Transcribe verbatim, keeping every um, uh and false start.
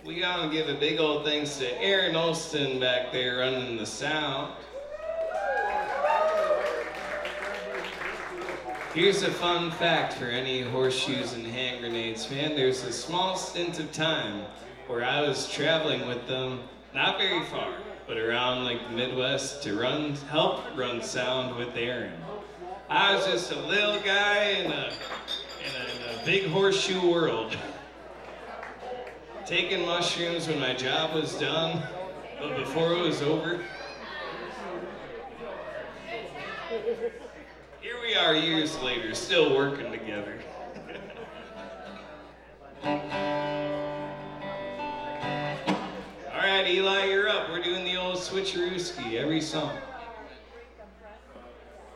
We gotta give a big old thanks to Aaron Olson back there running the sound. Here's a fun fact for any horseshoes and hand grenades fan. There's a small stint of time where I was traveling with them, not very far, but around like the Midwest to run, help run sound with Aaron. I was just a little guy in a, in a, in a big horseshoe world. Taking mushrooms when my job was done, but before it was over. Here we are years later, still working together. All right, Eli, you're up. We're doing the old switcherooski every song.